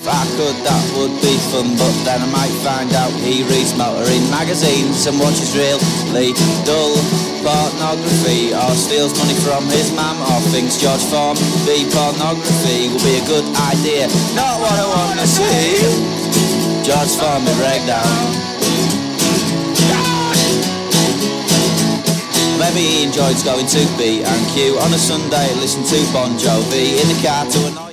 I could, that would be fun, but then I might find out he reads motoring magazines and watches really dull pornography, or steals money from his mum, or thinks George Formby pornography will be a good idea. Not what I want to see. George Formby breakdown. Maybe he enjoys going to B&Q on a Sunday, listen to Bon Jovi in the car to a